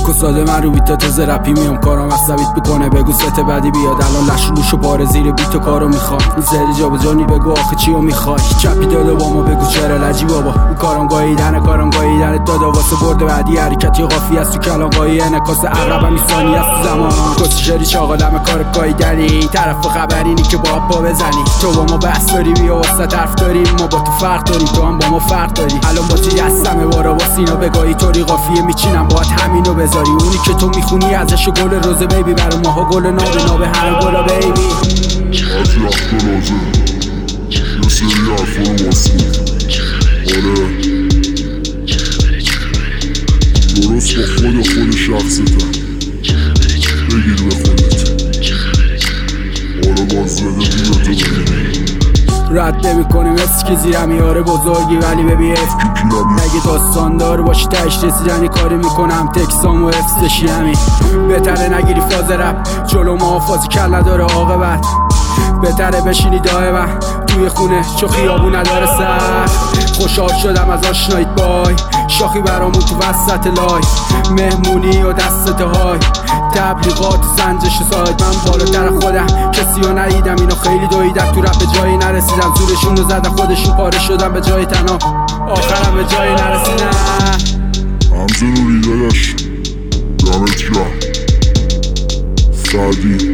پاک و ساده من رو بیت تازه رپی میام کارم عصبیت بکنه بگو ست بعدی بیاد الان لشلوشو پاره زیر بیت و کارو میخوام زری جا به جانی بگو آخه چیو میخوای چپی داده با ما بگو چرا لجی بابا کارم گاییدن دادا واسه برد بعدی حرکتی قافی است تو کلاغایی انعکاس عقربم میسانی است تو زمان کسی شری چاقالم کار گاییدنی طرف خبرینی که با پا بزنی تو با ما بحث داری بیا واسه طرف داریم ما با تو فرق داریم تو هم با ما فرق داری الان با چی هستمه بارا با سینا بگاهی طوری قافیه میچینم باهات همینو بذاری اونی که تو میخونی ازشو گل روزه بیبی برا ماها گل نابه همه گلا بیبی از وقت لازم یه سری حرفا رو باز کن آره درست با خود شخصتم بگیر به خودت آره باز زده بیا تو بگیر رد نمی کنیم مثل که زیرم یاره بزرگی ولی ببی اگه داستان دار باشی تهش رسیدن یه کاری میکنم تکسام و حفظشی همین بهتره نگیری فاز رپ جلو ما فازی کل نداره عاقبت بهتره بشینی دائما توی خونه چو خیابون نداره سخت خوشحال شدم از آشناییت بای شاخی برامون تو وسط لایف مهمونی و دستت های تبلیغات و سنجش و ساید من بالاتر خودم کسی رو ندیدم اینو خیلی دویدم تو رپ به جایی نرسیدم زورشون رو زدن خودشون پاره شدم به جای تنها آخرم به جایی نرسیدم همزه روری داداش دمت گرم سعدی